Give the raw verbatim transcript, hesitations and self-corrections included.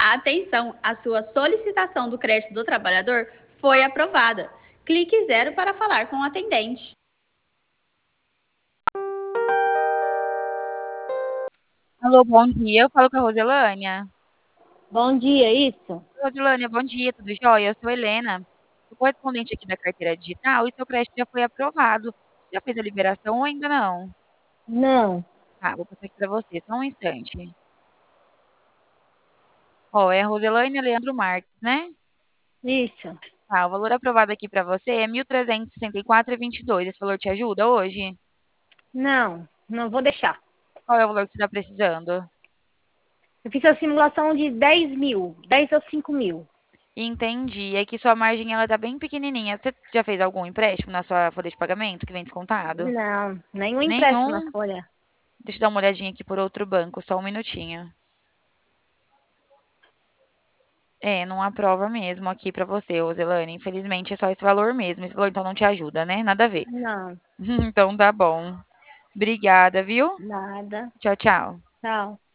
Atenção, a sua solicitação do crédito do trabalhador foi aprovada. Clique zero para falar com o atendente. Alô, bom dia. Eu falo com a Roselânia. Bom dia, isso? Roselânia, bom dia, tudo jóia? Eu sou Helena, sou correspondente aqui da carteira digital e seu crédito já foi aprovado. Já fez a liberação ou ainda não? Não. Tá, vou passar aqui para você, só um instante. Ó, é a Roselânia Leandro Marques, né? Isso. Tá, o valor aprovado aqui para você é mil trezentos e sessenta e quatro reais e vinte e dois. Esse valor te ajuda hoje? Não, não vou deixar. Qual é o valor que você está precisando? Eu fiz a simulação de dez mil, dez ou cinco mil. Entendi. É que sua margem ela tá bem pequenininha. Você já fez algum empréstimo na sua folha de pagamento que vem descontado? Não, nenhum empréstimo na Nenhum? folha. Deixa eu dar uma olhadinha aqui por outro banco, só um minutinho. É, não aprova mesmo aqui pra você, Roselane. Infelizmente é só esse valor mesmo. Esse valor então não te ajuda, né? Nada a ver. Não, Então tá bom. Obrigada, viu? nada. Tchau, tchau. Tchau.